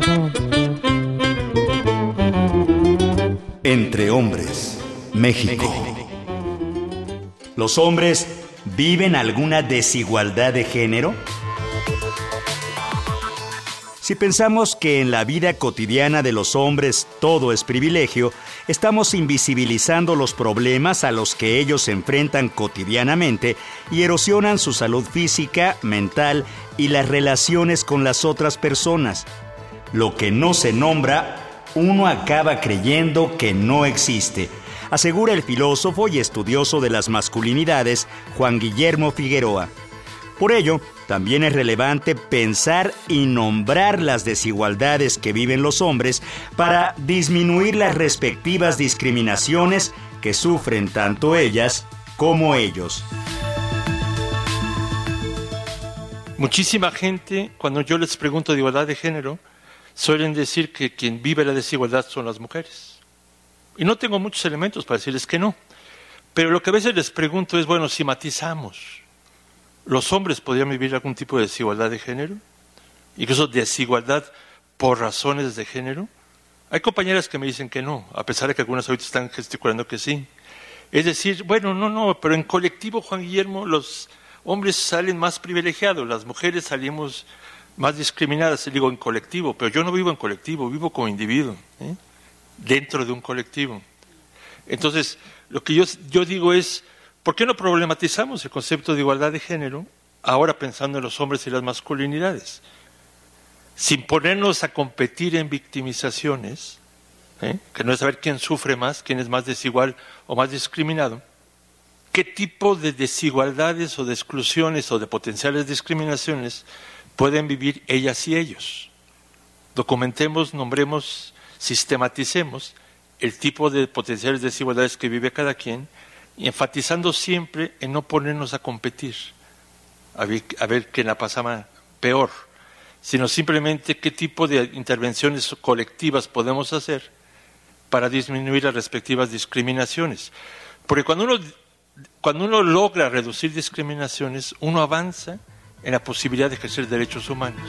Entre hombres, México. ¿Los hombres viven alguna desigualdad de género? Si pensamos que en la vida cotidiana de los hombres todo es privilegio, estamos invisibilizando los problemas a los que ellos se enfrentan cotidianamente y erosionan su salud física, mental y las relaciones con las otras personas. Lo que no se nombra, uno acaba creyendo que no existe, asegura el filósofo y estudioso de las masculinidades Juan Guillermo Figueroa. Por ello, también es relevante pensar y nombrar las desigualdades que viven los hombres para disminuir las respectivas discriminaciones que sufren tanto ellas como ellos. Muchísima gente, cuando yo les pregunto de igualdad de género, suelen decir que quien vive la desigualdad son las mujeres. Y no tengo muchos elementos para decirles que no. Pero lo que a veces les pregunto es, bueno, si matizamos, ¿los hombres podrían vivir algún tipo de desigualdad de género? Incluso desigualdad por razones de género. Hay compañeras que me dicen que no, a pesar de que algunas ahorita están gesticulando que sí. Es decir, bueno, no, pero en colectivo, Juan Guillermo, los hombres salen más privilegiados, las mujeres salimos más discriminadas, digo en colectivo, pero yo no vivo en colectivo, vivo como individuo, dentro de un colectivo. Entonces, lo que yo digo es, ¿por qué no problematizamos el concepto de igualdad de género ahora pensando en los hombres y las masculinidades? Sin ponernos a competir en victimizaciones, que no es saber quién sufre más, quién es más desigual o más discriminado, ¿qué tipo de desigualdades o de exclusiones o de potenciales discriminaciones pueden vivir ellas y ellos? Documentemos, nombremos, sistematicemos el tipo de potenciales desigualdades que vive cada quien y enfatizando siempre en no ponernos a competir, a ver quién la pasa peor, sino simplemente qué tipo de intervenciones colectivas podemos hacer para disminuir las respectivas discriminaciones. Porque cuando uno logra reducir discriminaciones, uno avanza en la posibilidad de ejercer derechos humanos.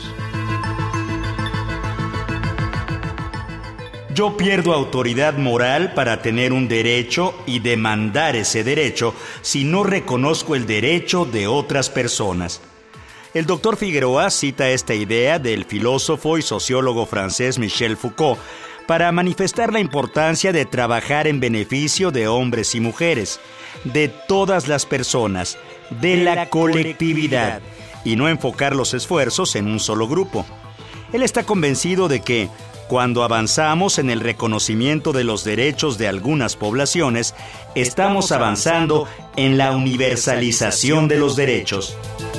Yo pierdo autoridad moral para tener un derecho y demandar ese derecho si no reconozco el derecho de otras personas. El doctor Figueroa cita esta idea del filósofo y sociólogo francés Michel Foucault para manifestar la importancia de trabajar en beneficio de hombres y mujeres, de todas las personas, de la colectividad, y no enfocar los esfuerzos en un solo grupo. Él está convencido de que, cuando avanzamos en el reconocimiento de los derechos de algunas poblaciones, estamos avanzando en la universalización de los derechos.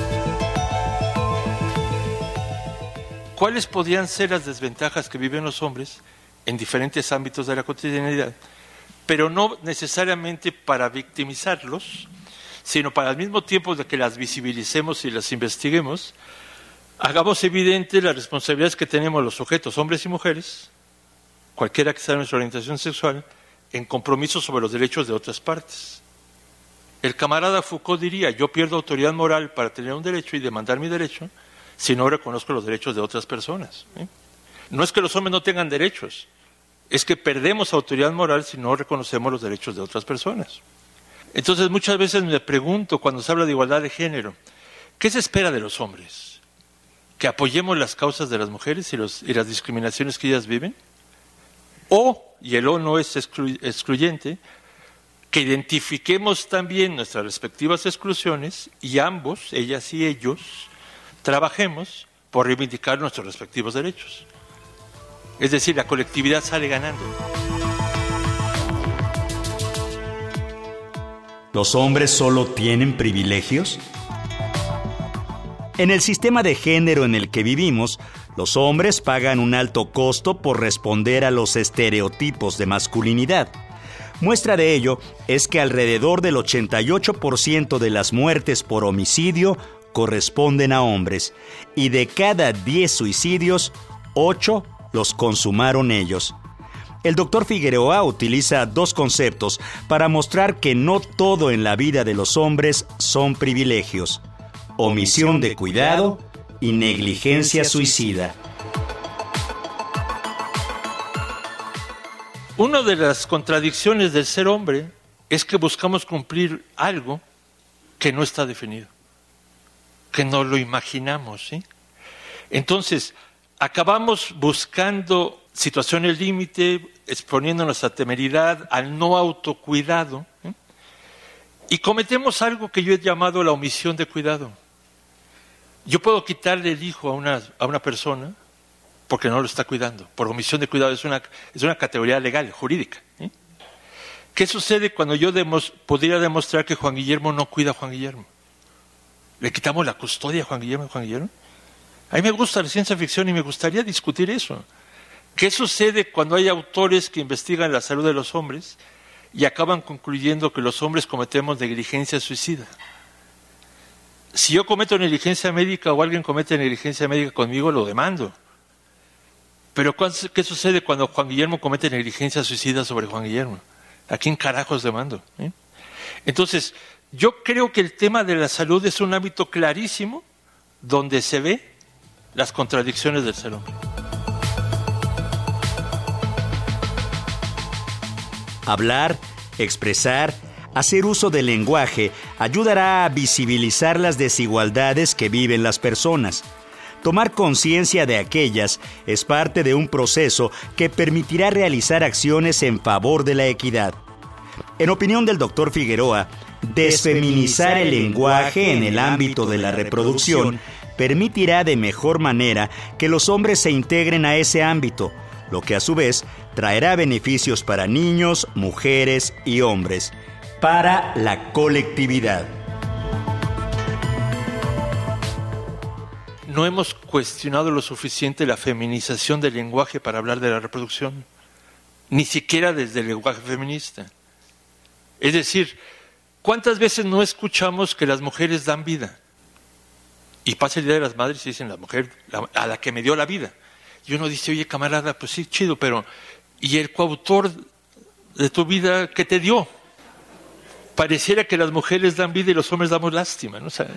¿Cuáles podrían ser las desventajas que viven los hombres en diferentes ámbitos de la cotidianidad? Pero no necesariamente para victimizarlos, sino para al mismo tiempo de que las visibilicemos y las investiguemos, hagamos evidente las responsabilidades que tenemos los sujetos, hombres y mujeres, cualquiera que sea nuestra orientación sexual, en compromiso sobre los derechos de otras partes. El camarada Foucault diría, yo pierdo autoridad moral para tener un derecho y demandar mi derecho si no reconozco los derechos de otras personas. No es que los hombres no tengan derechos, es que perdemos autoridad moral si no reconocemos los derechos de otras personas. Entonces muchas veces me pregunto, cuando se habla de igualdad de género, ¿qué se espera de los hombres? ¿Que apoyemos las causas de las mujeres y las discriminaciones que ellas viven? Y el o no es excluyente, que identifiquemos también nuestras respectivas exclusiones y ambos, ellas y ellos, trabajemos por reivindicar nuestros respectivos derechos. Es decir, la colectividad sale ganando. ¿Los hombres solo tienen privilegios? En el sistema de género en el que vivimos, los hombres pagan un alto costo por responder a los estereotipos de masculinidad. Muestra de ello es que alrededor del 88% de las muertes por homicidio corresponden a hombres, y de cada 10 suicidios, 8 los consumaron ellos. El doctor Figueroa utiliza dos conceptos para mostrar que no todo en la vida de los hombres son privilegios: omisión de cuidado y negligencia suicida. Una de las contradicciones del ser hombre es que buscamos cumplir algo que no está definido, que no lo imaginamos, ¿sí? Entonces, acabamos buscando situaciones límite, exponiéndonos a temeridad, al no autocuidado, ¿sí? Y cometemos algo que yo he llamado la omisión de cuidado. Yo puedo quitarle el hijo a una persona porque no lo está cuidando. Por omisión de cuidado es una categoría legal, jurídica, ¿sí? ¿Qué sucede cuando yo pudiera demostrar que Juan Guillermo no cuida a Juan Guillermo? ¿Le quitamos la custodia a Juan Guillermo? A mí me gusta la ciencia ficción y me gustaría discutir eso. ¿Qué sucede cuando hay autores que investigan la salud de los hombres y acaban concluyendo que los hombres cometemos negligencia suicida? Si yo cometo negligencia médica o alguien comete negligencia médica conmigo, lo demando. Pero ¿qué sucede cuando Juan Guillermo comete negligencia suicida sobre Juan Guillermo? ¿A quién carajos demando? Entonces, yo creo que el tema de la salud es un ámbito clarísimo donde se ve las contradicciones del ser hombre. Hablar, expresar, hacer uso del lenguaje ayudará a visibilizar las desigualdades que viven las personas. Tomar conciencia de aquellas es parte de un proceso que permitirá realizar acciones en favor de la equidad. En opinión del Dr. Figueroa, desfeminizar el lenguaje en el ámbito de la reproducción permitirá de mejor manera que los hombres se integren a ese ámbito, lo que a su vez traerá beneficios para niños, mujeres y hombres, para la colectividad. No hemos cuestionado lo suficiente la feminización del lenguaje para hablar de la reproducción, ni siquiera desde el lenguaje feminista. Es decir, ¿cuántas veces no escuchamos que las mujeres dan vida? Y pasa el Día de las Madres y dicen la mujer a la que me dio la vida. Y uno dice, oye camarada, pues sí, chido, pero ¿y el coautor de tu vida qué te dio? Pareciera que las mujeres dan vida y los hombres damos lástima, ¿no? O sea,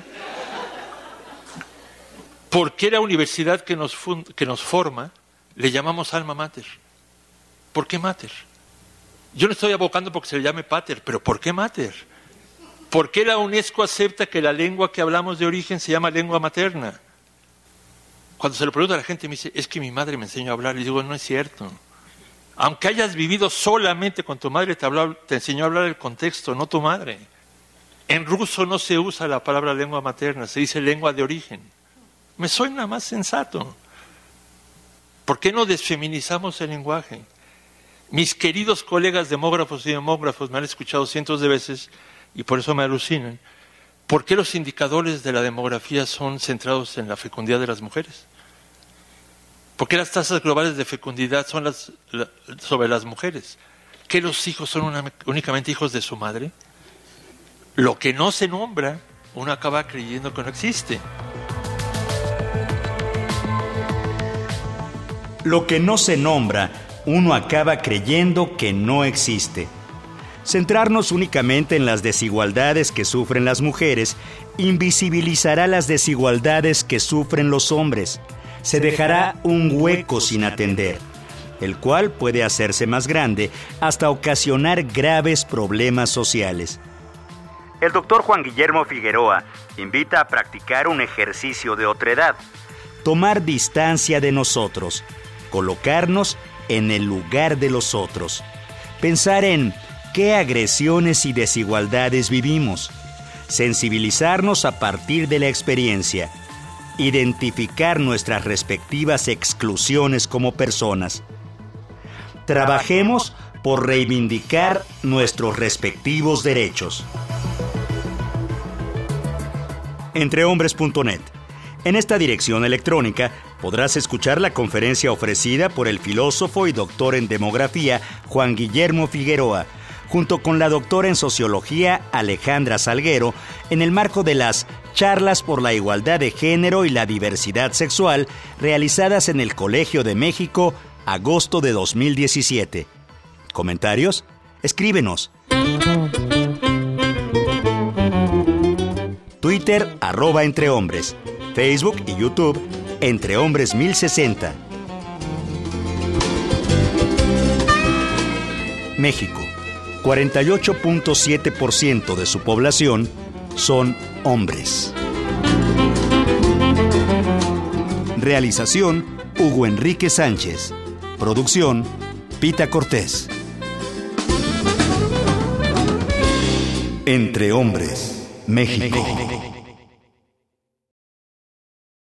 ¿por qué la universidad que nos forma le llamamos alma mater? ¿Por qué mater? Yo no estoy abocando porque se le llame pater, pero ¿por qué mater? ¿Por qué la UNESCO acepta que la lengua que hablamos de origen se llama lengua materna? Cuando se lo pregunto a la gente me dice, es que mi madre me enseñó a hablar. Y digo, no es cierto. Aunque hayas vivido solamente con tu madre, te enseñó a hablar el contexto, no tu madre. En ruso no se usa la palabra lengua materna, se dice lengua de origen. Me suena más sensato. ¿Por qué no desfeminizamos el lenguaje? Mis queridos colegas demógrafos y demógrafos me han escuchado cientos de veces y por eso me alucinan. ¿Por qué los indicadores de la demografía son centrados en la fecundidad de las mujeres? ¿Por qué las tasas globales de fecundidad son sobre las mujeres? ¿Que los hijos son únicamente hijos de su madre? Lo que no se nombra, uno acaba creyendo que no existe. Lo que no se nombra, uno acaba creyendo que no existe. Centrarnos únicamente en las desigualdades que sufren las mujeres invisibilizará las desigualdades que sufren los hombres. Se dejará un hueco sin atender, el cual puede hacerse más grande hasta ocasionar graves problemas sociales. El doctor Juan Guillermo Figueroa invita a practicar un ejercicio de otredad. Tomar distancia de nosotros, colocarnos en el lugar de los otros, pensar en qué agresiones y desigualdades vivimos, sensibilizarnos a partir de la experiencia, identificar nuestras respectivas exclusiones como personas. Trabajemos por reivindicar nuestros respectivos derechos. Entrehombres.net. En esta dirección electrónica podrás escuchar la conferencia ofrecida por el filósofo y doctor en demografía Juan Guillermo Figueroa, junto con la doctora en sociología Alejandra Salguero, en el marco de las Charlas por la Igualdad de Género y la Diversidad Sexual, realizadas en el Colegio de México, agosto de 2017. ¿Comentarios? Escríbenos. Twitter, @entrehombres. Facebook y YouTube, Entrehombres 1060. México. 48.7% de su población son hombres. Realización: Hugo Enrique Sánchez. Producción: Pita Cortés. Entre Hombres, México.